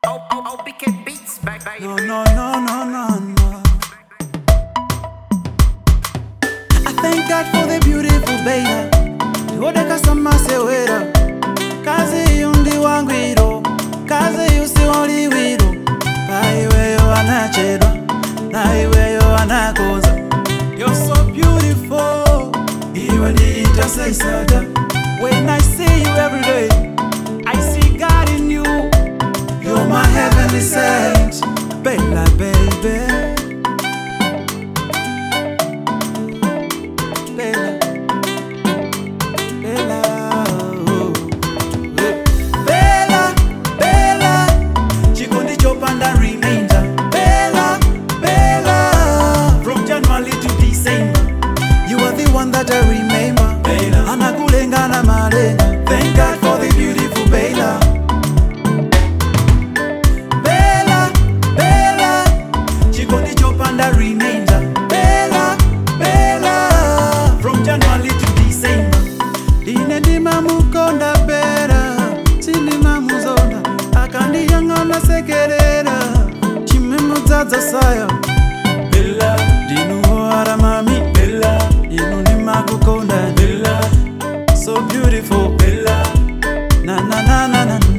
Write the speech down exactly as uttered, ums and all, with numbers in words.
No, no, no, no, no, no. I thank God for the beautiful baby. Niwodeka sama sewera. Kazi yundi wangwiro. Kazi yusi wali wiro. Kaiweyo anachedwa. Naiweyo anakoza. You're so beautiful. Iwe ni intercessor. When I see you every day, I see God in you. You're my heavenly saint, Bella, baby. Bella, Bella, oh. Bella, Bella, chikondi chopanda remainder. Bella, Bella, from January to December, you are the one that I remember. Bella, anakulenga na malenga. Thank God for the beautiful Bella. Remainder. Bella, Bella, from January to December. Dine di mamukonda bera, sini mamuzona. Akandi yangana sekerera, chimemu zaza saya. Bella, dinu wara mami. Bella, inu ni makukonda. Bella, so beautiful. Bella, na na na na na.